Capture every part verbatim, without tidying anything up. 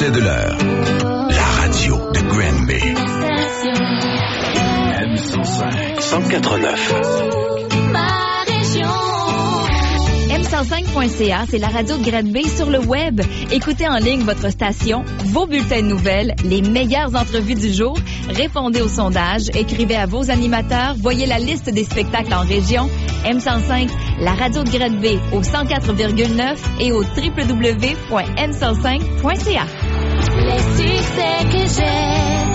succès de l'heure. La radio de Granby. M cent cinq. cent quatre-neuf. M cent cinq point C A, c'est la radio de Granby sur le web. Écoutez en ligne votre station, vos bulletins de nouvelles, les meilleures entrevues du jour. Répondez aux sondages, écrivez à vos animateurs, voyez la liste des spectacles en région. M cent cinq, la radio de Granby au cent quatre virgule neuf et au w w w point m cent cinq point c a. Les succès que j'ai.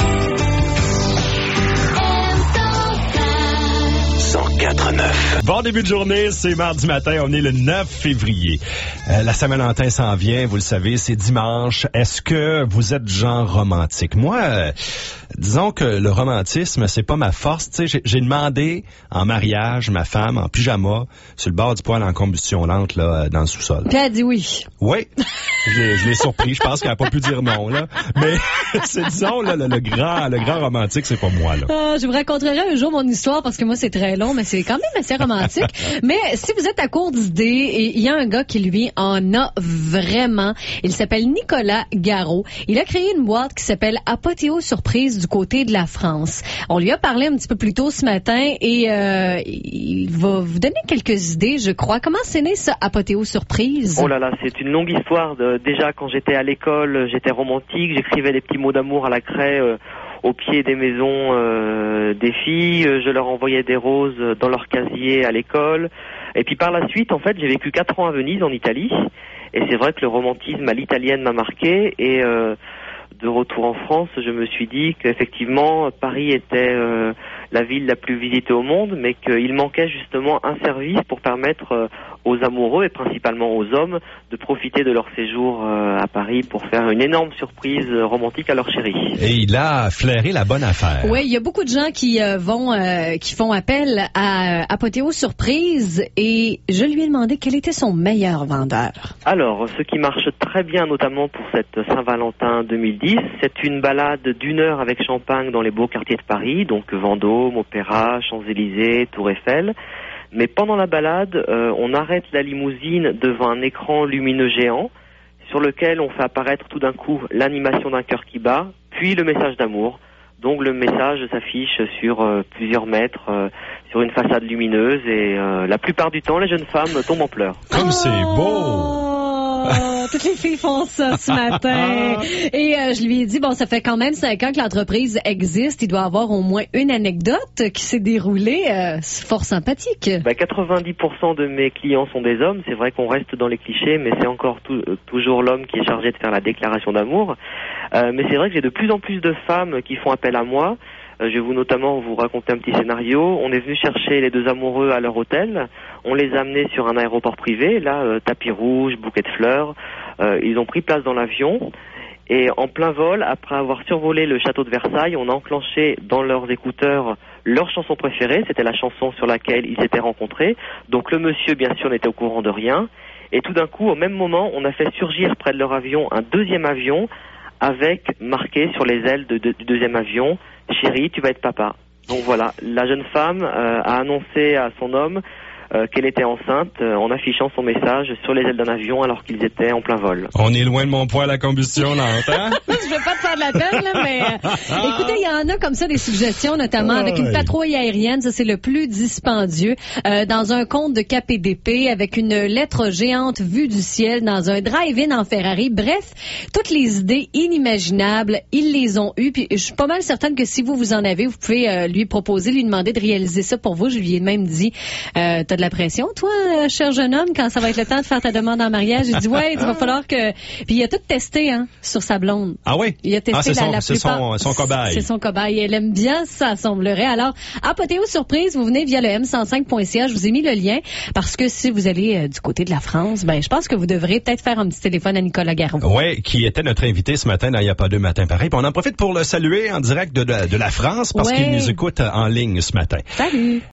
cent quatre-neuf. Bon début de journée, c'est mardi matin, on est le neuf février. Euh, la Saint-Valentin s'en vient, vous le savez, c'est dimanche. Est-ce que vous êtes genre romantique? Moi, euh, disons que le romantisme, c'est pas ma force. Tu sais, j'ai, j'ai demandé en mariage ma femme en pyjama sur le bord du poêle en combustion lente là, dans le sous-sol. Puis elle a dit oui. Oui, je l'ai, je l'ai surpris. Je pense qu'elle a pas pu dire non là. Mais c'est disons là, le, le grand, le grand romantique, c'est pas moi là. Euh, je vous raconterai un jour mon histoire parce que moi c'est très long, mais c'est quand même assez romantique. Mais si vous êtes à court d'idées, il y a un gars qui lui en a vraiment. Il s'appelle Nicolas Garot. Il a créé une boîte qui s'appelle Apothéose Surprise du côté de la France. On lui a parlé un petit peu plus tôt ce matin et euh, il va vous donner quelques idées, je crois. Comment c'est né ça, Apothéose Surprise? Oh là là, c'est une longue histoire. De, déjà, quand j'étais à l'école, j'étais romantique. J'écrivais des petits mots d'amour à la craie euh, au pied des maisons euh, des filles. Je leur envoyais des roses dans leur casier à l'école. Et puis par la suite, en fait, j'ai vécu quatre ans à Venise, en Italie. Et c'est vrai que le romantisme à l'italienne m'a marqué. Et euh, de retour en France, je me suis dit qu'effectivement, Paris était euh, la ville la plus visitée au monde, mais qu'il manquait justement un service pour permettre euh, aux amoureux et principalement aux hommes de profiter de leur séjour euh, à Paris pour faire une énorme surprise euh, romantique à leur chérie. Et il a flairé la bonne affaire. Oui, il y a beaucoup de gens qui euh, vont, euh, qui font appel à euh, Apothéose Surprise et je lui ai demandé quel était son meilleur vendeur. Alors, ce qui marche très bien, notamment pour cette Saint-Valentin deux mille dix, c'est une balade d'une heure avec champagne dans les beaux quartiers de Paris, donc Vendôme, Opéra, Champs-Élysées, Tour Eiffel. Mais pendant la balade, euh, on arrête la limousine devant un écran lumineux géant sur lequel on fait apparaître tout d'un coup l'animation d'un cœur qui bat, puis le message d'amour. Donc le message s'affiche sur euh, plusieurs mètres, euh, sur une façade lumineuse et euh, la plupart du temps, les jeunes femmes tombent en pleurs. Comme c'est beau! Oh, toutes les filles font ça ce matin. Et euh, je lui ai dit, bon, ça fait quand même cinq ans que l'entreprise existe. Il doit avoir au moins une anecdote qui s'est déroulée. Euh, c'est fort sympathique. Ben, quatre-vingt-dix pour cent de mes clients sont des hommes. C'est vrai qu'on reste dans les clichés, mais c'est encore tout, euh, toujours l'homme qui est chargé de faire la déclaration d'amour. Euh, mais c'est vrai que j'ai de plus en plus de femmes qui font appel à moi. Euh, je vais vous notamment vous raconter un petit scénario. On est venu chercher les deux amoureux à leur hôtel. On les a amenés sur un aéroport privé. Là, euh, tapis rouge, bouquet de fleurs. Euh, ils ont pris place dans l'avion. Et en plein vol, après avoir survolé le château de Versailles, on a enclenché dans leurs écouteurs leur chanson préférée. C'était la chanson sur laquelle ils s'étaient rencontrés. Donc le monsieur, bien sûr, n'était au courant de rien. Et tout d'un coup, au même moment, on a fait surgir près de leur avion un deuxième avion avec marqué sur les ailes de, de, du deuxième avion « Chérie, tu vas être papa ». Donc voilà, la jeune femme euh, a annoncé à son homme euh, qu'elle était enceinte euh, en affichant son message sur les ailes d'un avion alors qu'ils étaient en plein vol. On est loin de mon poêle à combustion lente, hein? Je veux pas te faire de la peine, là, mais euh, écoutez, il y en a comme ça des suggestions, notamment avec une patrouille aérienne, ça c'est le plus dispendieux, euh, dans un compte de K P D P, avec une lettre géante vue du ciel, dans un drive-in en Ferrari. Bref, toutes les idées inimaginables, ils les ont eues, puis je suis pas mal certaine que si vous vous en avez, vous pouvez euh, lui proposer, lui demander de réaliser ça pour vous. Je lui ai même dit, euh, t'as de la pression, toi, euh, cher jeune homme, quand ça va être le temps de faire ta demande en mariage? Il dit, ouais, il va falloir que... Puis il a tout testé, hein, sur sa blonde. Ah oui? Il a testé ah, c'est la, son, la c'est plupart. son, son cobaye. C'est son cobaye. Elle aime bien ça, semblerait. Alors, Apothéose Surprise, vous venez via le M cent cinq point C A. Je vous ai mis le lien parce que si vous allez euh, du côté de la France, ben, je pense que vous devrez peut-être faire un petit téléphone à Nicolas Garot. Oui, qui était notre invité ce matin dans Il n'y a pas deux matins pareil. Puis on en profite pour le saluer en direct de, de, de la France parce ouais. qu'il nous écoute en ligne ce matin. Salut!